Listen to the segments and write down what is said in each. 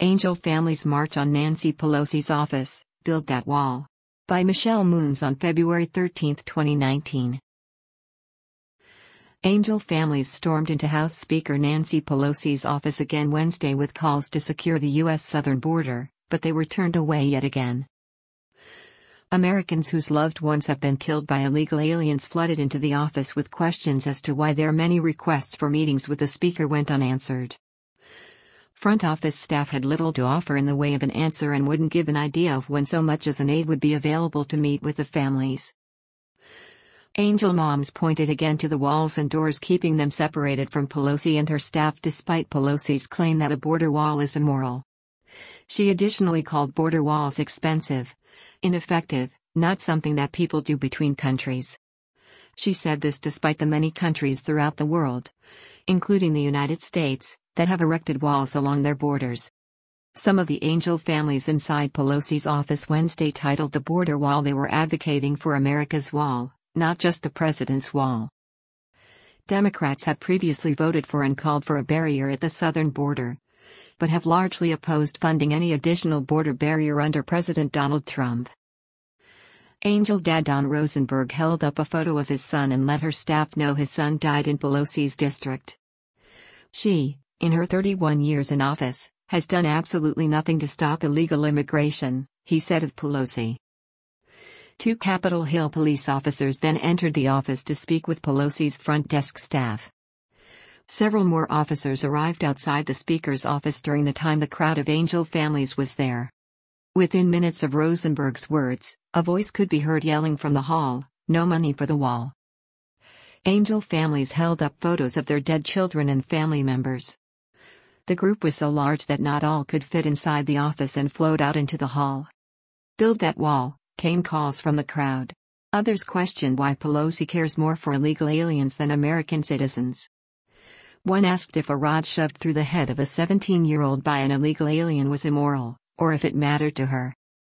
Angel Families March on Nancy Pelosi's Office, Build That Wall. By Michelle Moons on February 13, 2019. Angel families stormed into House Speaker Nancy Pelosi's office again Wednesday with calls to secure the U.S. southern border, but they were turned away yet again. Americans whose loved ones have been killed by illegal aliens flooded into the office with questions as to why their many requests for meetings with the speaker went unanswered. Front office staff had little to offer in the way of an answer and wouldn't give an idea of when so much as an aide would be available to meet with the families. Angel moms pointed again to the walls and doors keeping them separated from Pelosi and her staff despite Pelosi's claim that a border wall is immoral. She additionally called border walls expensive, ineffective, not something that people do between countries. She said this despite the many countries throughout the world, including the United States, that have erected walls along their borders. Some of the Angel families inside Pelosi's office Wednesday titled the border wall they were advocating for America's wall, not just the president's wall. Democrats had previously voted for and called for a barrier at the southern border, but have largely opposed funding any additional border barrier under President Donald Trump. Angel dad Don Rosenberg held up a photo of his son and let her staff know his son died in Pelosi's district. She, in her 31 years in office, has done absolutely nothing to stop illegal immigration, he said of Pelosi. Two Capitol Hill police officers then entered the office to speak with Pelosi's front desk staff. Several more officers arrived outside the speaker's office during the time the crowd of Angel families was there. Within minutes of Rosenberg's words, a voice could be heard yelling from the hall, "No money for the wall." Angel families held up photos of their dead children and family members. The group was so large that not all could fit inside the office and flowed out into the hall. "Build that wall," came calls from the crowd. Others questioned why Pelosi cares more for illegal aliens than American citizens. One asked if a rod shoved through the head of a 17-year-old by an illegal alien was immoral, or if it mattered to her.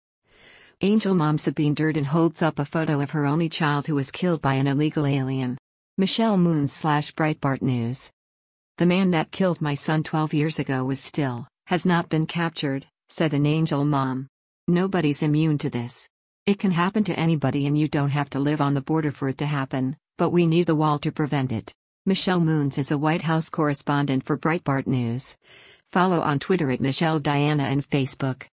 Angel mom Sabine Durden holds up a photo of her only child who was killed by an illegal alien. Michelle Moons / Breitbart News. "The man that killed my son 12 years ago has not been captured," said an Angel mom. "Nobody's immune to this. It can happen to anybody and you don't have to live on the border for it to happen, but we need the wall to prevent it." Michelle Moons is a White House correspondent for Breitbart News. Follow on Twitter at Michelle Diana and Facebook.